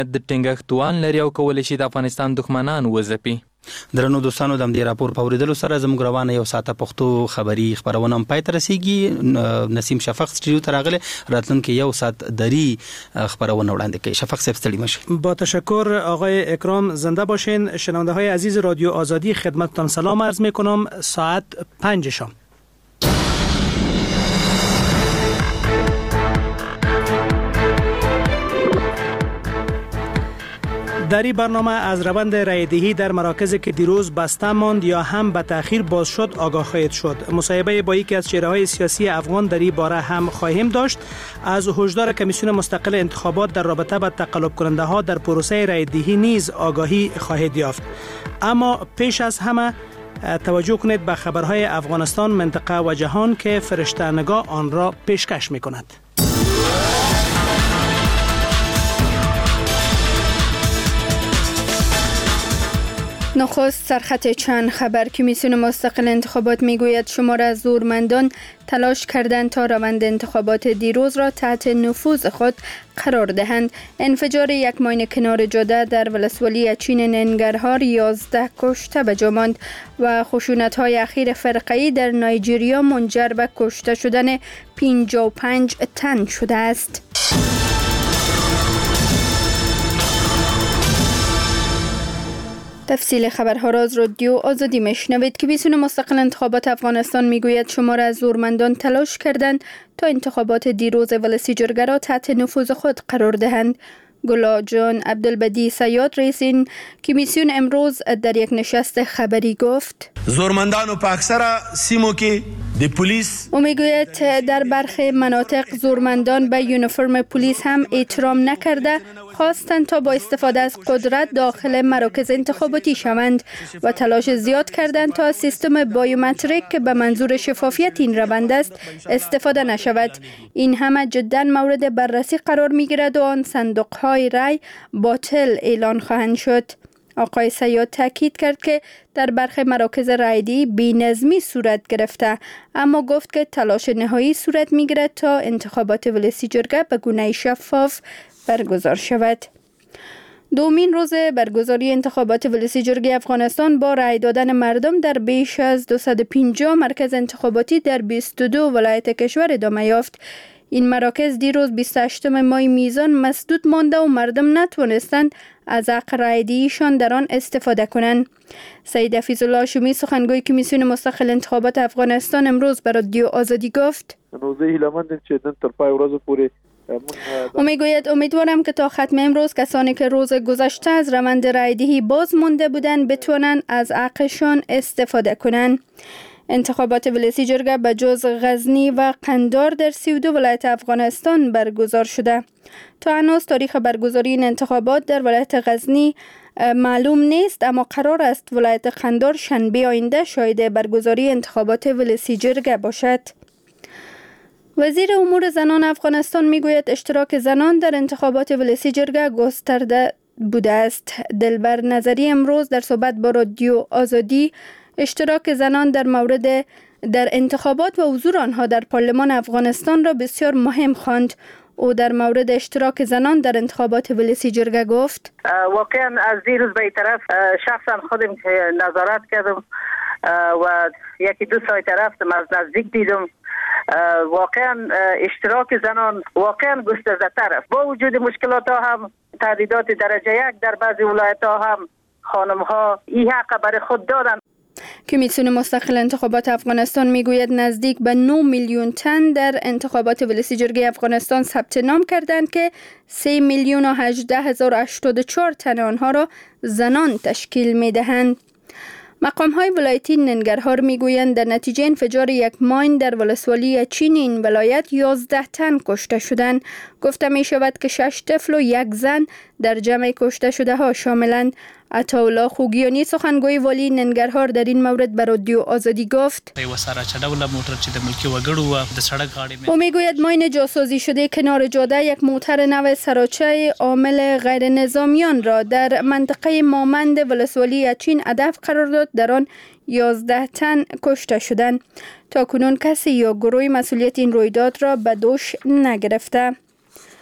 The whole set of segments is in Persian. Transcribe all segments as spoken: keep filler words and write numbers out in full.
د ټینګښت توان لري او کولی شي د افغانستان دښمنان وځپي. درنو دوستانو، د دې راپور په اوریدلو سره زموږ روانه یو ساعته پښتو خبری خبرونه هم پای ته رسیږي. نسیم شفق سټوډیو ته راغله، راتلونکي یو ساعت دری خبرونه وړاندې کوي. شفق صاحب ستړي مشه. با تشکر آقای اکرام، زنده باشین. شنونده های عزیز رادیو آزادی خدمتتان سلام عرض میکنم. ساعت پنج شام. در این برنامه از روند رایدهی در مراکزی که دیروز بسته ماند یا هم به تأخیر باز شد آگاه خواهید شد. مصاحبه با یکی از چهره‌های سیاسی افغان در این باره هم خواهیم داشت. از هشدار کمیسیون مستقل انتخابات در رابطه با تقلب کننده ها در پروسه رایدهی نیز آگاهی خواهید یافت. اما پیش از همه توجه کنید به خبرهای افغانستان، منطقه و جهان که فرشته نگاه آن را پیشکش می‌کند. نخست سرخط چند خبر. کمیسیون مستقل انتخابات میگوید شمار از زورمندان تلاش کردند تا روند انتخابات دیروز را تحت نفوذ خود قرار دهند. انفجار یک ماین کنار جاده در ولسوالی چین ننگرهار یازده کشته به جا ماند و خشونت‌های اخیر فرقه‌ای در نایجریا منجر به کشته شدن پنجاه و پنج تن شده است. تفصیل خبرها را از رادیو آزادی میشنوید. کمیسیون مستقل انتخابات افغانستان میگوید شمار از زورمندان تلاش کردند تا انتخابات دیروز ولسی جرگه را تحت نفوذ خود قرار دهند. گلا جان عبدالبدی سیاد رئیس این کمیسیون امروز در یک نشست خبری گفت زورمندان په اکثر سیمو کې د پولیس او میگوید در برخی مناطق زورمندان به یونیفرم پلیس هم احترام نکرده، خواستند تا با استفاده از قدرت داخل مراکز انتخاباتی شوند و تلاش زیاد کردند تا سیستم بایومتریک که به منظور شفافیت این روند است استفاده نشود. این همه جدا مورد بررسی قرار میگیرد و آن صندوق‌های رای باطل اعلان خواهند شد. آقای سیاد تاکید کرد که در برخی مراکز رایدهی بی‌نظمی صورت گرفته، اما گفت که تلاش نهایی صورت میگیرد تا انتخابات ولسی جرگه به گونه شفاف برگزار شود. دومین روز برگزاری انتخابات ولسی جرگه افغانستان با رای دادن مردم در بیش از دویست و پنجاه مرکز انتخاباتی در بیست و دو ولایت کشور ادامه یافت. این مراکز دیروز بیست و هشتم ماه میزان مسدود مانده و مردم نتوانستند از حق رایدهیشان در آن استفاده کنند. سید حفیظ الله شومی سخنگوی کمیسیون مستقل انتخابات افغانستان امروز به رادیو آزادی گفت روزه هیله‌مندیم چې نن تر پای ورځې پورې او میگوید امیدوارم که تا ختم امروز کسانی که روز گذشته از روند رایدهی باز مانده بودند بتوانند از حقشان استفاده کنند. انتخابات ولسی جرگه به جز غزنی و قندار در سی و دو ولایت افغانستان برگزار شده. تا هنوز تاریخ برگزاری این انتخابات در ولایت غزنی معلوم نیست، اما قرار است ولایت قندار شنبه آینده شاهد برگزاری انتخابات ولسی جرگه باشد. وزیر امور زنان افغانستان میگوید اشتراک زنان در انتخابات ولسی جرگه گسترده بوده است. دلبر نظری امروز در صحبت با رادیو آزادی اشتراک زنان در مورد در انتخابات و حضور آنها در پارلمان افغانستان را بسیار مهم خواند. او در مورد اشتراک زنان در انتخابات ولسی جرگه گفت واقعا از دیروز به طرف شخصا خودم نظارت کردم و یکی دو سایت رفتم از نزدیک دیدم. واقعا اشتراک زنان واقعا گسترده تر است. با وجود مشکلات ها هم تعدیدات درجه یک در بعضی ولایت ها هم خانم ها این حق برای خود دادن. کمیسیون مستقل انتخابات افغانستان میگوید نزدیک به نه میلیون تن در انتخابات ولسی جرگه افغانستان ثبت نام کردند که سه میلیون و هجده هزار و هشتاد و چهار تن آنها را زنان تشکیل میدهند. مقام های ولایتی ننگرهار میگویند در نتیجه انفجار یک ماین در ولسوالی چین این ولایت یازده تن کشته شدند. گفته می شود که شش طفل و یک زن در جمع کشته شده ها شاملند. عطاالله خوگیانی سخنگوی والی ننگرهار در این مورد به رادیو آزادی گفت او میگوید ماین جاسازی شده کنار جاده یک موتر نو سراچه عامل غیر نظامیان را در منطقه مامند ولسوالی چین هدف قرار داد. در آن یازده تن کشته شدند. تا کنون کسی یا گروهی مسئولیت این رویداد را به دوش نگرفته.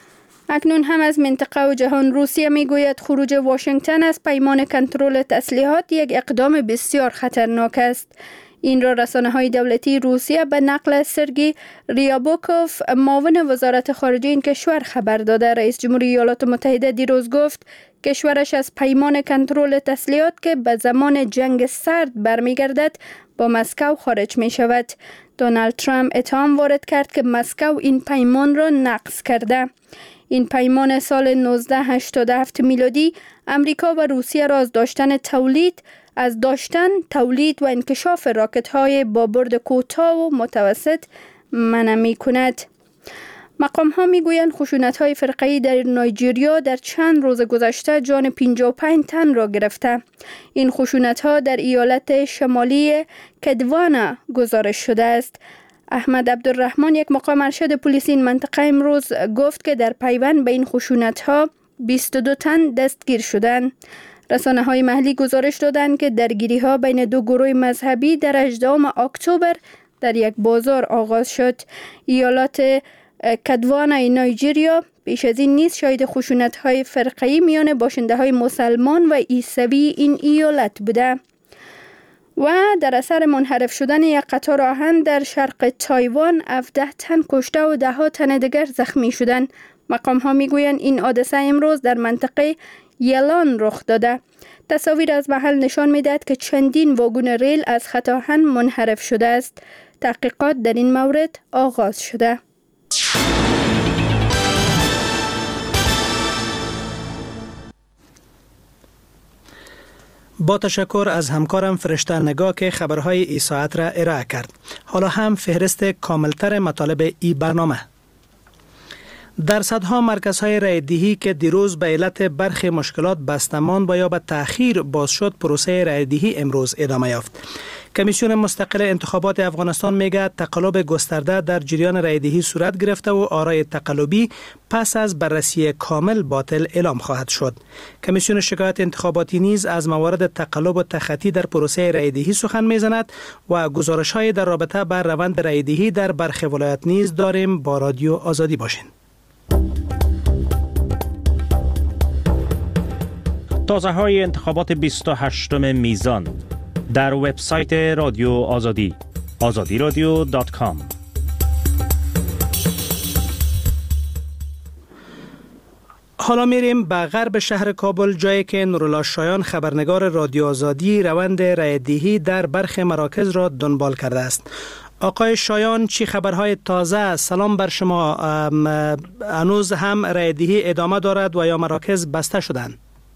اکنون هم از منطقه و جهان روسیه میگوید خروج واشنگتن از پیمان کنترل تسلیحات یک اقدام بسیار خطرناک است. این را رسانه‌های دولتی روسیه به نقل از سرگی ریابوکوف معاون وزارت خارجه این کشور خبر داده. رئیس جمهوری ایالات متحده دیروز گفت کشورش از پیمان کنترل تسلیحات که به زمان جنگ سرد برمیگردد با مسکو خارج می شود. دونالد ترامپ اتهام وارد کرد که مسکو این پیمان را نقض کرده. این پیمان سال نوزده هشتاد و هفت میلادی امریکا و روسیه را از داشتن تولید از داشتن تولید و انکشاف راکت‌های با برد کوتاه و متوسط منع می‌کند. مقام‌ها می‌گویند خشونت‌های فرقه‌ای در نایجریا در چند روز گذشته جان پنجاه و پنج تن را گرفته. این خشونت‌ها در ایالت شمالی کدوانا گزارش شده است. احمد عبدالرحمن، یک مقام ارشد پلیس این منطقه، امروز گفت که در پیوند به این خشونت‌ها بیست و دو تن دستگیر شدند. رسانه‌های محلی گزارش دادند که درگیری‌ها بین دو گروه مذهبی در هجدهم اکتبر در یک بازار آغاز شد. ایالات کدوانا نایجریا پیش از این نیز شاهد خشونت‌های فرقه‌ای میان باشنده‌های مسلمان و عیسوی این ایالت بوده. و در اثر منحرف شدن یک قطار آهن در شرق تایوان هفده تن کشته و ده ها تن دیگر زخمی شدند. مقام‌ها میگویند این حادثه امروز در منطقه یلان رخ داده. تصاویر از محل نشان می‌دهد که چندین واگن ریل از خط آهن منحرف شده است. تحقیقات در این مورد آغاز شده. با تشکر از همکارم فرشته نگاه که خبرهای ای ساعت را ارائه کرد. حالا هم فهرست کاملتر مطالب ای برنامه. در صدها مرکزهای رایدهی که دیروز به علت برخی مشکلات بسته ماند و یا به تأخیر باز شد، پروسه رایدهی امروز ادامه یافت. کمیسیون مستقل انتخابات افغانستان میگه تقلب گسترده در جریان رایدهی صورت گرفته و آرای تقلبی پس از بررسی کامل باطل اعلام خواهد شد. کمیسیون شکایت انتخاباتی نیز از موارد تقلب و تخطی در پروسه رایدهی سخن میزند و گزارش‌های در رابطه با روند رایدهی در برخی ولایات نیز داریم. با رادیو آزادی باشین. تازه های انتخابات بیست و هشتم میزان در وبسایت رادیو آزادی آزادی رادیو دات کام. حالا میریم به غرب شهر کابل، جایی که نورالله شایان خبرنگار رادیو آزادی روند رایدهی در برخی مراکز را دنبال کرده است. آقای شایان، چی خبرهای تازه؟ سلام بر شما. هنوز هم رایدهی ادامه دارد و یا مراکز بسته شدند؟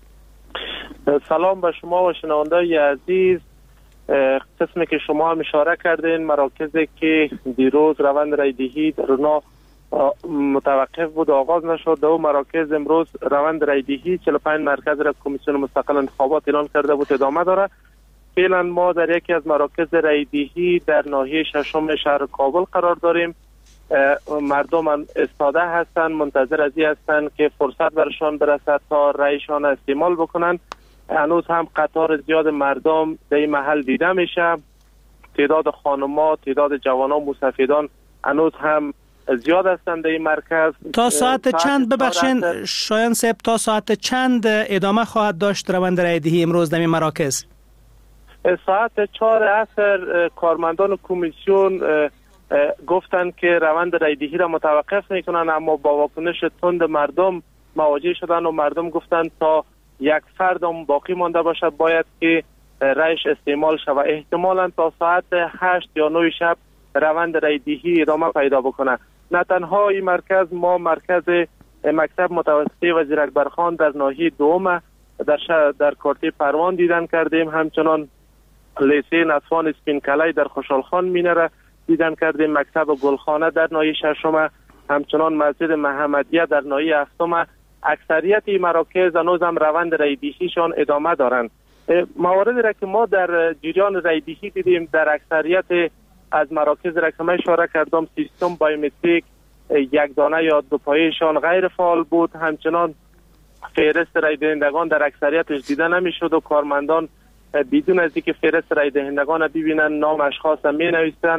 سلام به شما و شنونده‌های عزیز. قسمی که شما هم اشاره کردین، مراکزی که دیروز روند رایدهی در اونا متوقف بود و آغاز نشد، دو مراکز امروز روند رایدهی چهل و پنج مرکز را کمیسیون مستقل انتخابات اعلان کرده بود ادامه داره. فعلا ما در یکی از مراکز رایدهی در ناحیه ششم شهر کابل قرار داریم. مردم استاده هستند، منتظر از این هستند که فرصت برشان برسد تا رایشان استعمال بکنند. هنوز هم قطار زیاد مردم در این محل دیده میشه. تعداد خانم‌ها، تعداد جوانان موسفیدان هنوز هم زیاد هستند در این مرکز. تا ساعت, ساعت چند ببخشین شایان صاحب، تا ساعت چند ادامه خواهد داشت روند رایدهی امروز در این مراکز؟ ساعت چهار عصر کارمندان کمیسیون گفتند که روند رایدهی را متوقف میکنن، اما با واکنش تند مردم مواجه شدن و مردم گفتند تا یک فرد هم باقی مانده باشد باید که رایش استعمال شود. احتمالاً تا ساعت هشت یا نه شب روند رایدهی ادامه پیدا بکنه. نه تنها این مرکز، ما مرکز مکتب متوسطه وزیر اکبر خان در ناحیه دوم در شهر در کارتی پروان دیدن کردیم، همچنان لیسه نسوان اسپین کلای در خوشحال خان مینه را دیدن کردیم، مکتب گلخانه در ناحیه ششم، همچنان مسجد محمدیه در ناحیه هفتم. اکثریت این مراکز هنوز هم روند رایدهیشان ادامه دارند. مواردی را که ما در جریان رایدهی دیدیم در اکثریت از مراکز را که من اشاره کردم، سیستم بایومتریک یک دانه یا دو پایه‌شان غیر فعال بود. همچنان فهرست رای دهندگان در اکثریتش دیده نمیشد و کارمندان بدون از اینکه فهرست رای دهندگان ببینن نام اشخاص می نویسند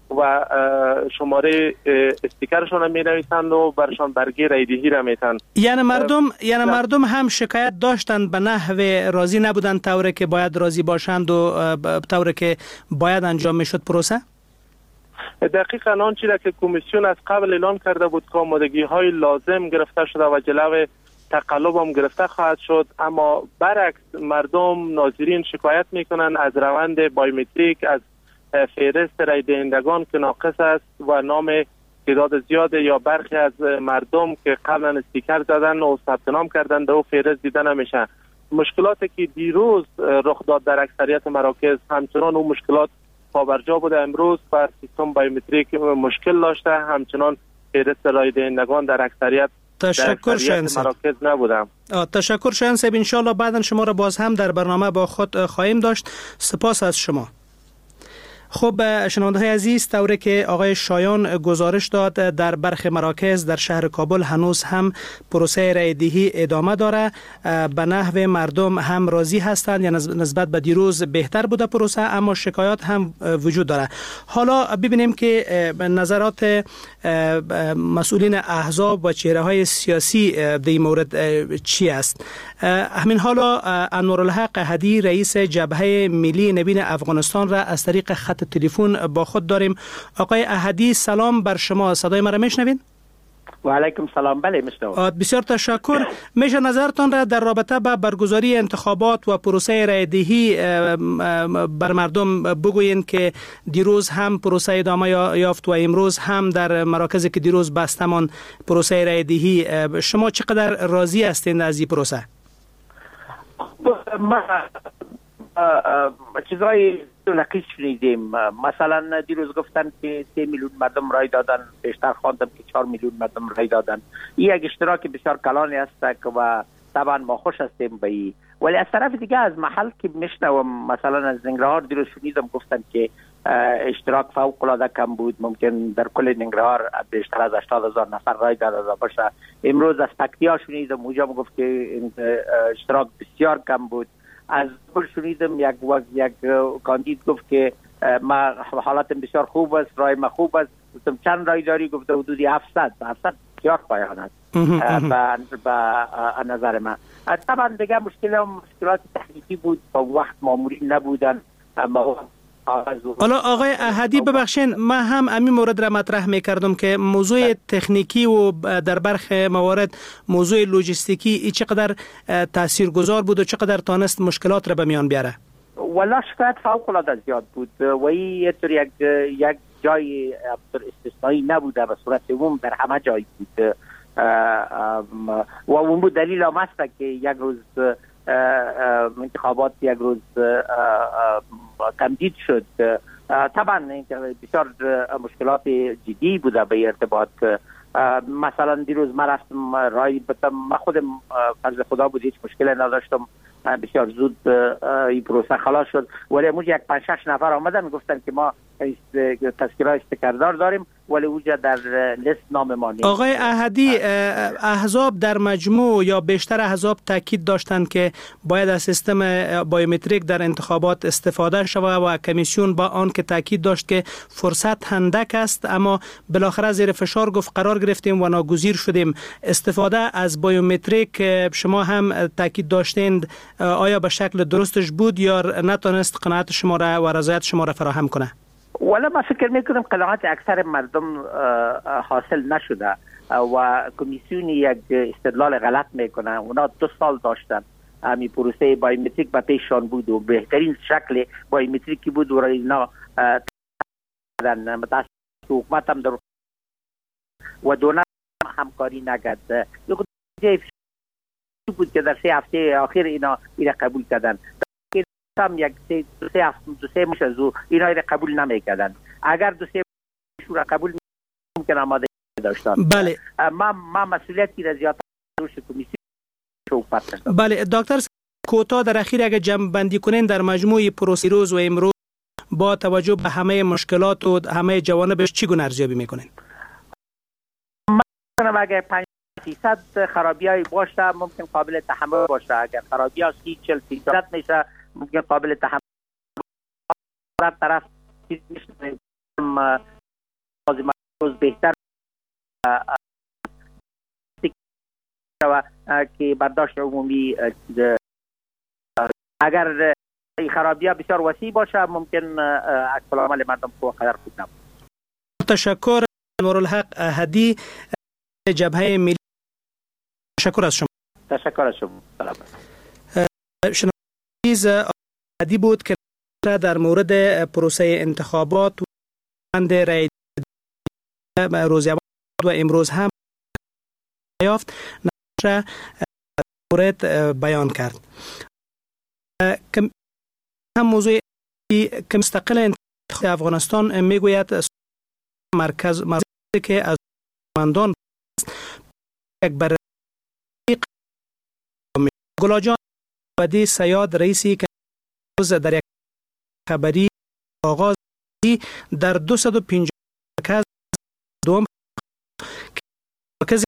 و شماره استیکرشون رو می نویسند و برشان برگه رایدهی را میتن. یعنی مردم یعنی مردم هم شکایت داشتند به نحو راضی نبودند طوری که باید راضی باشند و طوری که باید انجام میشد پروسه؟ دقیقاً آنچه را که کمیسیون از قبل اعلام کرده بود که آمادگی های لازم گرفته شده و جلو تقلب هم گرفته خواهد شد، اما برعکس مردم ناظرین شکایت میکنن از روند بایومتریک، از فهرست رای دهندگان که ناقص است و نام تعداد زیاد یا برخی از مردم که قبلا استیکر زدن و ثبت نام کردن در او فهرست دیده نمیشه. مشکلاتی که دیروز رخ داد در اکثریت مراکز همچنان اون مشکلات پابرجا بوده. امروز بر سیستم بایومتریک مشکل داشته، همچنان فهرست رای دهندگان در اکثریت تشکر شاهین مراکز نبودم. تشکر شاهین صاحب، ان شاء الله بعدا شما را باز هم در برنامه با خود خواهیم داشت. سپاس از شما. خب شنونده های عزیز، طوری که آقای شایان گزارش داد در برخی مراکز در شهر کابل هنوز هم پروسه رای دهی ادامه داره. به نحو مردم هم راضی هستند، یا نسبت به دیروز بهتر بوده پروسه، اما شکایات هم وجود داره. حالا ببینیم که نظرات مسئولین احزاب و چهره های سیاسی در این مورد چی است. همین حالا انوارالحق احدی رئیس جبهه ملی نوین افغانستان را از طریق خط تلفن با خود داریم. آقای احدی سلام بر شما، صدای مرا میشنوین؟ و علیکم سلام. بله میشنوم. بسیار تشکر. میشه نظرتان را در رابطه با برگزاری انتخابات و پروسه رای دهی بر مردم بگوین که دیروز هم پروسه ادامه یافت و امروز هم در مراکزی که دیروز بستمان پروسه رای دهی، شما چقدر راضی هستین از این پروسه؟ ما چیزای نقیص شنیدیم. مثلا دیروز گفتن که سه میلیون مردم رای دادن، بیشتر خواندم که چهار میلیون مردم رای دادن. این یک اشتراک بسیار کلانی است و طبعا ما خوش هستیم به این. ولی از طرف دیگه از محل که میشنوم، مثلا از ننگرهار دیروز شنیدم گفتن که اشتراک فوق العاده کم بود، ممکن در کل ننگرهار بیشتر از هشتاد هزار نفر رای داده باشه. امروز از پکتیا شنیدم اونجا گفت که اشتراک بسیار کم بود. از بر شنیدم یک وقت یک کاندید گفت که ما حالتم بسیار خوب است، رای ما خوب است. گفتم چند رای داری؟ گفت حدود هفتصد. هفتصد بسیار پایان است به نظر من. طبعا دیگه مشکل مشکلات تکنیکی بود، با وقت مامورین نبودن. حالا آقای احدی ببخشین، من هم همین مورد را مطرح میکردم که موضوع تکنیکی و در برخی موارد موضوع لوجستیکی ای چقدر تاثیرگذار بود و چقدر تانست مشکلات را به میان بیاره؟ والا شکایت فوق العاده زیاد بود و این یک یک جای استثنایی نبوده، به صورت عموم در همه جای بود و اون بود دلیل هم است که یک روز انتخابات یک روز تمدید شد. طبعا بسیار مشکلات جدی بوده به ارتباط. مثلا دیروز من رفتم رای بدم، من خودم فرض خدا بود هیچ مشکل نداشتم، بسیار زود این پروسه خلاص شد. ولی امروز یک پنج شش نفر آمدن گفتن که ما تذکره استکردار داریم ولی اوجا در لیست نام ما نیست. آقای احدی، احزاب در مجموع یا بیشتر احزاب تاکید داشتند که باید از سیستم بایومتریک در انتخابات استفاده شود و کمیسیون با آن که تاکید داشت که فرصت هندک است، اما بالاخره زیر فشار گفت قرار گرفتیم و ناگزیر شدیم. استفاده از بایومتریک شما هم تاکید داشتند، آیا به شکل درستش بود یا نتونست قناعت شما را و رضایت شما را فراهم کنه؟ ولی ما فکر میکنم قناعت اکثر مردم حاصل نشده و کمیسیون یک استدلال غلط میکنه. اونا دو سال داشتن همین پروسه بایومتریک به پیشان بود و بهترین شکل بایومتریکی بود و اینا دادن. متاسف حکومت هم در و دونر همکاری نکرد. یک بود که در سه هفته آخر اینا اینا قبول کردن. هم یک سه دو سه هفته دو سه مش از اینا را قبول نمیکردن. اگر دو سه مش را قبول ممکن آماده داشتن. بله. ما ما مسئولیتی را زیاد روش کمیسیون شوفت. بله دکتر کوتا در اخیر اگه جمع بندی کنین در مجموع پروسه روز و امروز با توجه به همه مشکلات و همه جوانبش چگونه ارزیابی میکنین؟ مثلا اگه پنج درصد خرابیای باشه ممکن قابل تحمل باشه. اگر خرابی‌ها سی چهل درصد میشه ممکن قابل تحمل. طرف روز بهتر که برداشت عمومی اگر خرابی ها بسیار وسیع باشه ممکن عکس العمل مردم کو قدر خوب نبود. تشکر انوارالحق احدی، جبهه ملی. تشکر از شما. تشکر از شما. سلام. شنوندگان احدی بود که در مورد پروسه انتخابات و بند رای روز و امروز هم یافت نشر مورد بیان کرد. هم موضوع که مستقل انتخابات افغانستان میگوید مرکز مرکزی که از مندان یک بررسی گلاجان بدی سیاد رئیسی که در یک خبری آغاز در دویست و پنجاه مرکز دوم مرکز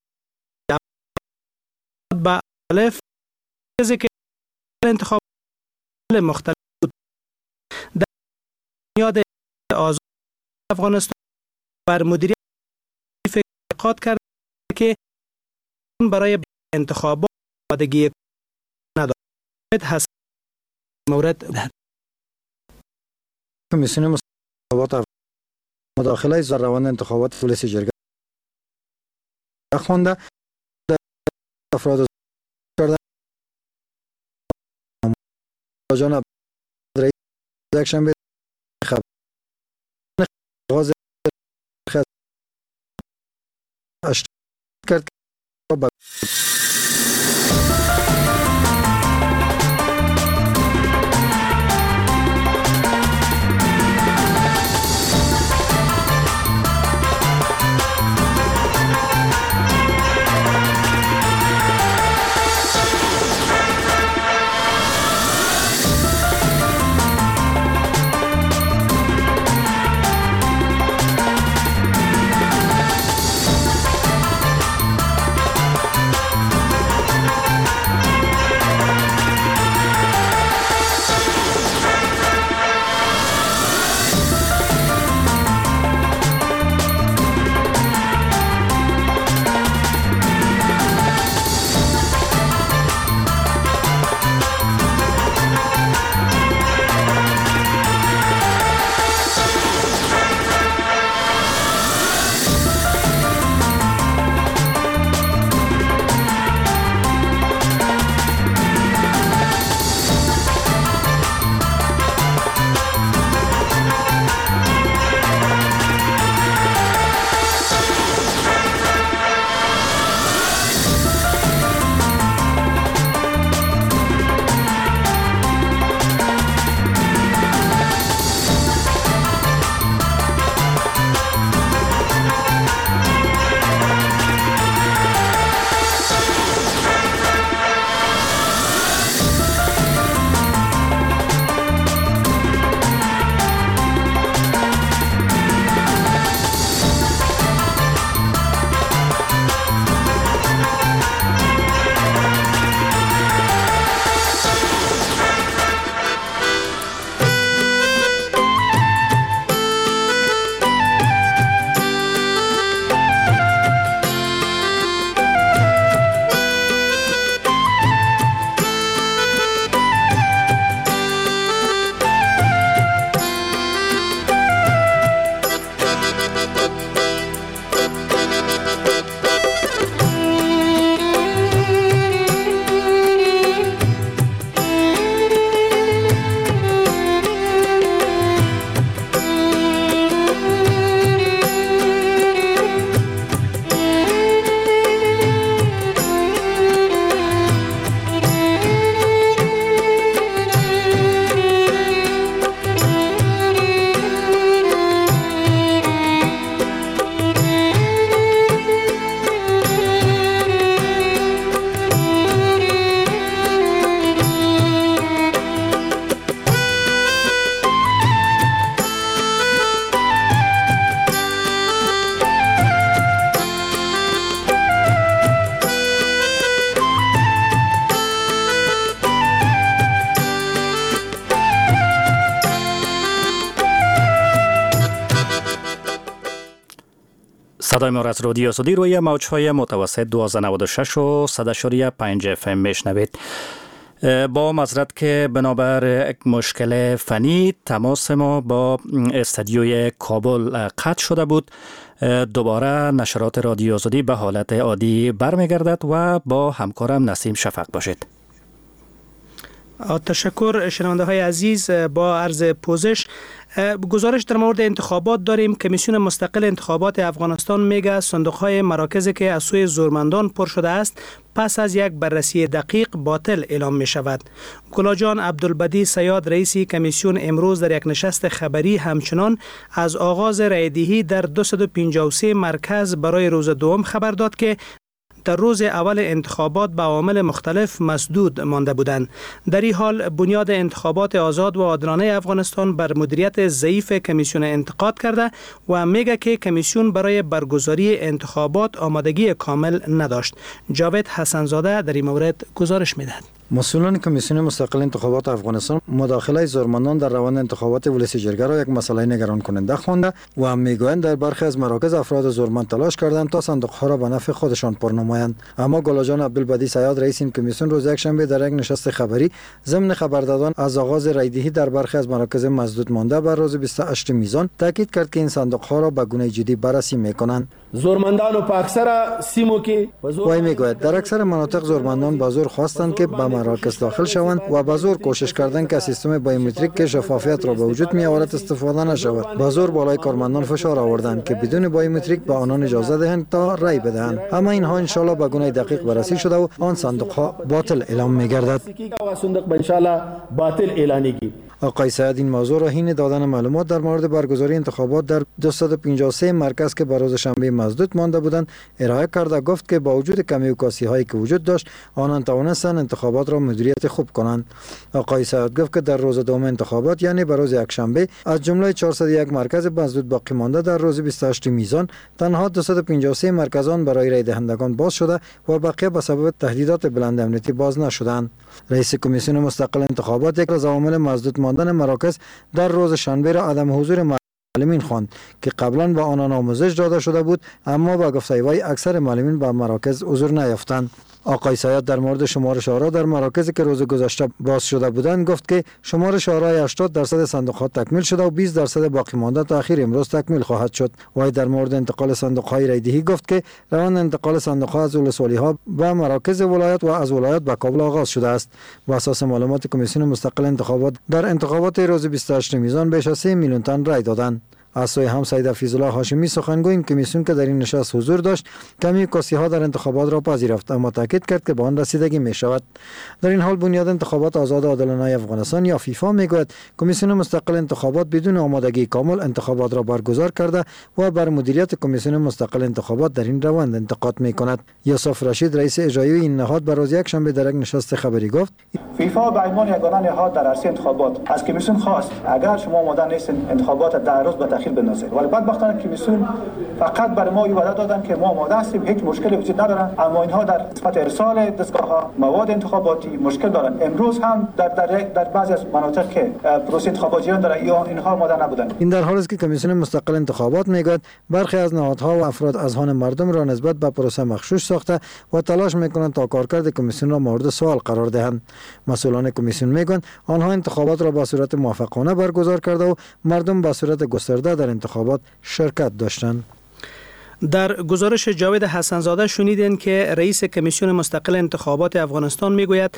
با الف مرکزی که انتخاب مختلف بود در بنیاد آزاد افغانستان بر مدیریت اعتقاد کرد که برای انتخابات آمادگی ندارد. هست مورد کمیسیون انتخابات مداخله در روند انتخابات پلیس جرگه خوانده افراد کردن جناب رئیس یکشنبه خبر آغاز اشتراک کرد صدای ما را از رادیو آزادی روی موج‌های متوسط دویست و نود و شش و صد و پنج اف ام میشنوید. با معذرت که بنابر یک مشکل فنی تماس ما با استودیوی کابل قطع شده بود. دوباره نشرات رادیو آزادی به حالت عادی برمیگردد و با همکارم نسیم شفق باشید. تشکر شنونده های عزیز. با عرض پوزش گزارش در مورد انتخابات داریم. کمیسیون مستقل انتخابات افغانستان میگه صندوق های مراکزی که از سوی زورمندان پر شده است پس از یک بررسی دقیق باطل اعلام می شود. گلاجان عبدالبدی سیاد رئیس کمیسیون امروز در یک نشست خبری همچنان از آغاز رایدهی در دویست و پنجاه و سه مرکز برای روز دوم خبر داد که در روز اول انتخابات به عوامل مختلف مسدود مانده بودند. در این حال بنیاد انتخابات آزاد و عادلانه افغانستان بر مدیریت ضعیف کمیسیون انتقاد کرده و میگه که کمیسیون برای برگزاری انتخابات آمادگی کامل نداشت. جاوید حسنزاده در این مورد گزارش میدهد. مسئولان کمیسیون مستقل انتخابات افغانستان مداخله زورمندان در روند انتخابات ولسی جرگه را یک مسئله نگران کننده خوانده و میگویند در برخی از مراکز افراد زورمند تلاش کردند تا صندوق‌ها را به نفع خودشان پر نمایند. اما گلاجان عبدالبدی سیاد رئیس این کمیسیون روز یکشنبه در یک نشست خبری ضمن خبر دادن از آغاز رایدهی در برخی از مراکز مسدود مانده بر روز بیست و هشت میزان تاکید کرد که این صندوق‌ها را به گونه جدی بررسی میکنند. زورمندان و اکثر سیمو که وای میگوید در اکثر مناطق زورمندان به زور خواستند که به مراکز داخل شوند و به زور کوشش کردند که سیستم بایومتریک که شفافیت را به وجود می آورد استفاده نشود. به زور بالای کارمندان فشار آوردند که بدون بایومتریک به آنان اجازه دهند تا رای بدهند. اما اینها ان شاء الله به گونه دقیق بررسی شده و آن صندوق ها باطل اعلام می گردد. آقای سعید این موضوع را حین دادن معلومات در مورد برگزاری انتخابات در دویست و پنجاه و سه مرکز که بر روز شنبه مسدود مانده بودند ارائه کرده گفت که با وجود کمی و کاسی هایی که وجود داشت آنان توانستند انتخابات را مدیریت خوب کنند. آقای سعید گفت که در روز دوم انتخابات یعنی بر روز یکشنبه از جمله چهارصد و یک مرکز مسدود باقی مانده در روز بیست و هشت میزان تنها دویست و پنجاه و سه مرکزان برای رای دهندگان باز شده و بقیه به سبب تهدیدات بلند امنیتی باز نشدند. رئیس کمیسیون مستقل انتخابات یک از عوامل مسدود ماندن مراکز در روز شنبه را عدم حضور معلمین خواند که قبلا به آنان آموزش داده شده بود اما با گفته وی اکثر معلمین به مراکز حضور نیافتند. آقای سیاد در مورد شمارش آرا در مراکزی که روز گذشته باز شده بودند گفت که شمارش آرای هشتاد درصد صندوق‌ها تکمیل شده و بیست درصد باقی مانده تا اخیر امروز تکمیل خواهد شد. وی در مورد انتقال صندوق‌های رایدهی گفت که روند انتقال صندوق‌ها از ولسوالی‌ها به مراکز ولایت و از ولایت به کابل آغاز شده است. بر اساس معلومات کمیسیون مستقل انتخابات در انتخابات روز بیست و هشت میزان بیش از سه میلیون تن رای دادند. از سوی هم سید حفیظالله هاشمی سخنگوی این کمیسیون که در این نشست حضور داشت کمی کاسی ها در انتخابات را پذیرفت اما تاکید کرد که به آن رسیدگی می شود. در این حال بنیاد انتخابات آزاد و عادلانه افغانستان یا فیفا میگوید کمیسیون مستقل انتخابات بدون آمادگی کامل انتخابات را برگزار کرده و بر مدیریت کمیسیون مستقل انتخابات در این روند انتقاد می کند. یوسف رشید رئیس اجرایی این نهاد بر روز یکشنبه در یک نشست خبری گفت فیفا به عنوان یگانه نهاد در عرصه انتخابات از کمیسیون خواست اگر شما آماده نیستین انتخابات در روز به تأخیر بندازید. ولی بدبختانه کمیسیون فقط برای ما وعده دادن که ما آماده هستیم هیچ مشکلی وجود ندارن اما اینها در نسبت ارسال دستگاه‌ها مواد انتخاباتی مشکل دارن. امروز هم در در در بعضی از مناطق که پروسه انتخاباتی داره یا اینها آماده نبودن. این در حالی است که کمیسیون مستقل انتخابات میگوید برخی از نهادها و افراد اذهان مردم را نسبت به پروسه مغشوش ساخته و تلاش میکنند تا کارکرد کمیسیون را مورد سوال قرار دهند. مسئولان کمیسیون میگویند آنها انتخابات را به صورت موفقانه برگزار کرده و مردم به صورت گسترده در انتخابات شرکت داشتند. در گزارش جاوید حسنزاده شنیدین که رئیس کمیسیون مستقل انتخابات افغانستان میگوید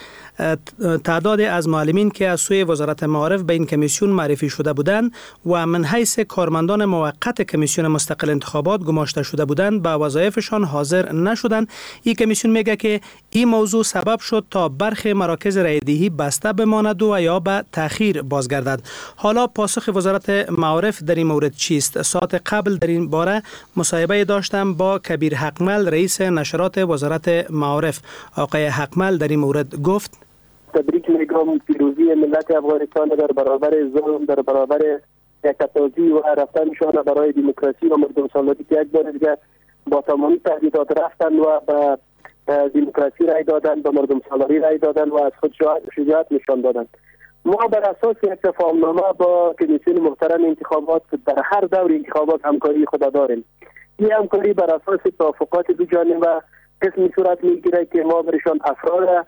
تعداد از معلمین که از سوی وزارت معارف به این کمیسیون معرفی شده بودند و من حیث کارمندان موقت کمیسیون مستقل انتخابات گماشته شده بودند به وظایفشان حاضر نشدند. این کمیسیون میگه که این موضوع سبب شد تا برخی مراکز رایدهی بسته بماند و یا به تأخیر بازگردد. حالا پاسخ وزارت معارف در این مورد چیست؟ ساعت قبل در این باره مصاحبه داشتم با کبیر حقمل رئیس نشرات وزارت معارف. آقای حقمل در این مورد گفت تبریک میگم پیروزی ملت افغانستان در برابر ظلم، در برابر یکتازی و رفتنشان برای دموکراسی و مردم سالاری که یک بار دیگه با تمامی تهدیدات رفتن و به دموکراسی رای دادن، به مردم سالاری رای دادن و از خود شجاعت نشان دادن. ما بر اساس یک تفاهمنامه با کمیسیون محترم انتخابات در هر دور انتخابات همکاری خود داریم. این همکاری بر اساس توافقات دو جانبه قسمی صورت میگیره که ما برشان افراد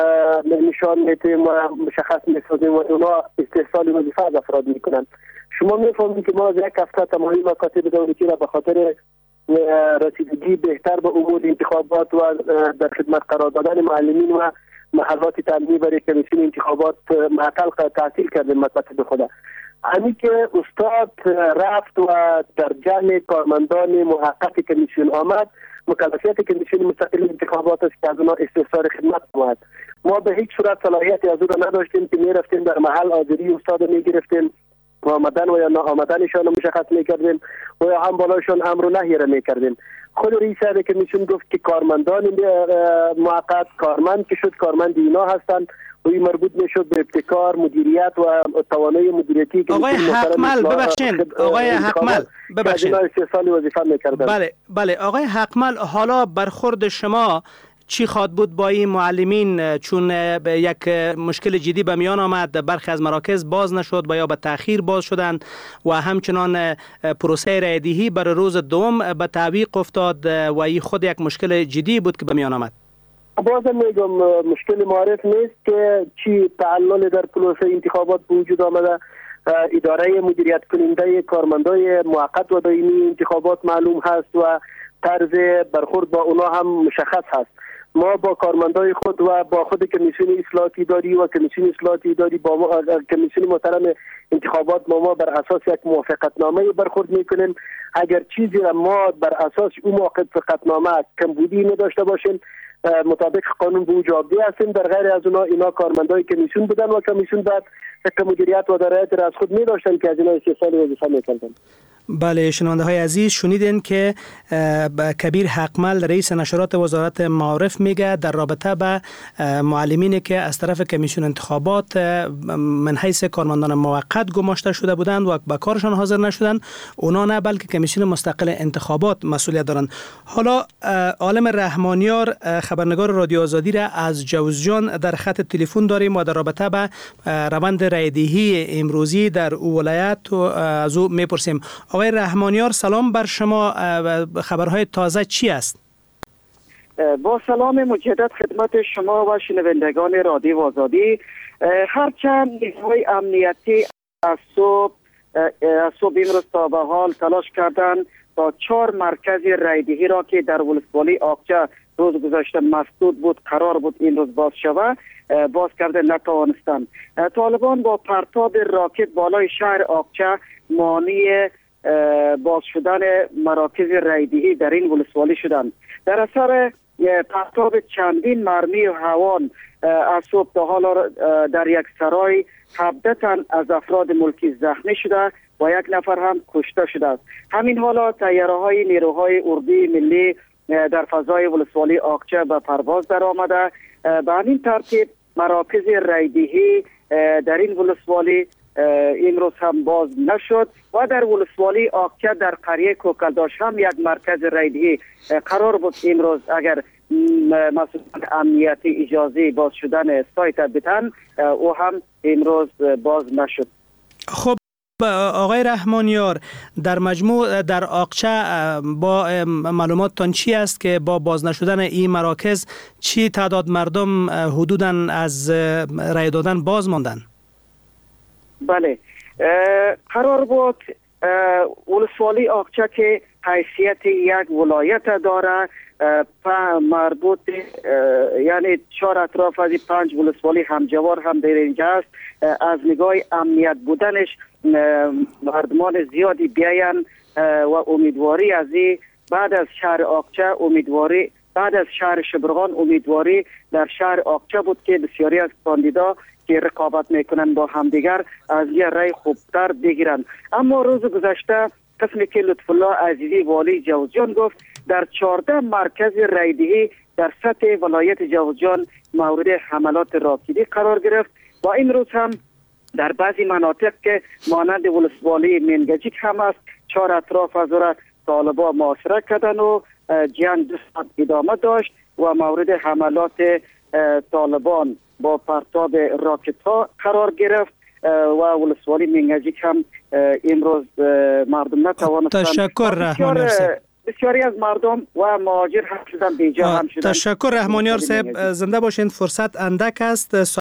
نشان میتیم و مشخص میسازیم و اونا استحصال وظیفه از افراد میکنن. شما میفهمید که ما از یک هفته تمامی مکاتب دولتی را به خاطر رسیدگی بهتر به امور انتخابات و در خدمت قرار دادن معلمین و محلات تعلیمی برای کمیسیون انتخابات معطل تعطیل کردیم مکاتب خود. همین که استاد رفت و در جمع کارمندان محقق کمیسیون آمد، مکلفیت کمیسیون مستقل انتخابات است که از اونها استحصال خدمت بود. ما به هیچ صورت صلاحیتی از اون نداشتیم که می رفتیم در محل حاضری استاد می گرفتیم و آمدن و یا ناآمدنشان رو مشخص می کردیم و یا هم بالاشان امر و نهی را می کردیم. خود رئیس کمیسیون گفت که کارمندان موقت کارمند که شد کارمند اینا هستند و این مربوط میشد به ابتکار، مدیریت و توانایی مدیریتی. آقای حقمل ببخشید آقای حقمل ببخشید استحصال وظیفه می‌کردن. بله بله آقای حقمل، حالا برخورد شما چی خواد بود با این معلمین؟ چون یک مشکل جدی به میان آمد، برخی از مراکز باز نشد و یا به تأخیر باز شدند و همچنان پروسه رایدهی برای روز دوم به تعویق افتاد و این خود یک مشکل جدی بود که به میان آمد. بازم میگم مشکل معرف نیست که چی تعلل در پروسه انتخابات به وجود آمده. اداره مدیریت کننده کارمندای موقت و دائمی انتخابات معلوم هست و طرز برخورد با اونا هم مشخص هست. ما با کارمندای خود و با خود کمیسیون اصلاحاتی داری و کمیسیون اصلاحاتی داری با کمیسیون محترم انتخابات ما, ما بر اساس یک موافقتنامه برخورد میکنیم. اگر چیزی را ما بر اساس اون موافقتنامه کمبودی نداشته باشیم، مطابق قانون به جوابدهی هستیم. در غیر از اونا اینا کارمندای کمیسیون بودن و کمیسیون بعد که مدیریت و درایت را از خود می داشتن که از اینا استحصال وظیفه میکردن. بله شنونده های عزیز، شنیدین که کبیر حقمل رئیس نشرات وزارت معارف میگه در رابطه به معلمینی که از طرف کمیسیون انتخابات من حیث کارمندان موقت گماشته شده بودند و به کارشان حاضر نشدند، اونا نه بلکه کمیسیون مستقل انتخابات مسئولیت دارند. حالا عالم رحمانیار خبرنگار رادیو آزادی را از جوزجان در خط تلفن داریم و در رابطه به روند رایدهی امروزی در او ولایت از او میپرسیم. آقای رحمانیار سلام بر شما، خبرهای تازه چی است؟ با سلام مجدد خدمت شما و شنوندگان رادیو آزادی. هرچند نیروهای امنیتی از صبح از صبح امروز تا به حال تلاش کردند تا چهار مرکز رایدهی را که در ولسوالی آقچه روز گذشته مسدود بود قرار بود این روز باز شود، باز کرده نتوانستند. طالبان با پرتاب راکت بالای شهر آقچه مانع باز شدن مراکز رایدهی در این ولسوالی شدند. در اثر پرتاب چندین مرمی و هوان از صبح تا حالا در یک سرای هفده تن از افراد ملکی زخمی شده و یک نفر هم کشته شده است. همین حالا تیاره های نیروهای اردوی ملی در فضای ولسوالی آقچه به پرواز در آمده. به همین ترتیب مراکز رایدهی در این ولسوالی امروز هم باز نشد و در ولسوالی آقچه در قریه کوکلداش هم یک مرکز رایدهی قرار بود امروز اگر مسئولان امنیتی اجازه باز شدن سایت بدن، او هم امروز باز نشد. خب آقای رحمانیار، در مجموع در آقچه با معلوماتتان چی است که با باز نشدن این مراکز چی تعداد مردم حدوداً از رای دادن باز ماندن؟ بله قرار بود ولسوالی آقچه که حیثیت یک ولایت داره مربوط یعنی چهار اطراف از پنج ولسوالی همجوار هم در اینجا است. از نگاه امنیت بودنش مردمان زیادی بیاین و امیدواری از بعد از شهر آقچه امیدواری بعد از شهر شبرغان امیدواری در شهر آقچه بود که بسیاری از کاندیدا که رقابت میکنن با همدیگر از یه رای خوبتر بگیرن. اما روز گذشته قسمی که لطف الله عزیزی والی جوزجان گفت در چهارده مرکز رایدهی در سطح ولایت جوزجان مورد حملات راکدی قرار گرفت و این روز هم در بعضی مناطق که مانند ولسوالی منگجیک هم است چهار اطراف از را طالبان محاصره کردن و جنگ دو ساعت ادامه داشت و مورد حملات طالبان با پرتاب راکت ها قرار گرفت و ولسوالی منگجیک هم امروز مردم نتوانستند. تشکر رحمانیار. بسیاری از مردم و مهاجر هم شدن، بیجا هم شدن. تشکر رحمانیار صاحب، زنده باشین. فرصت اندک است.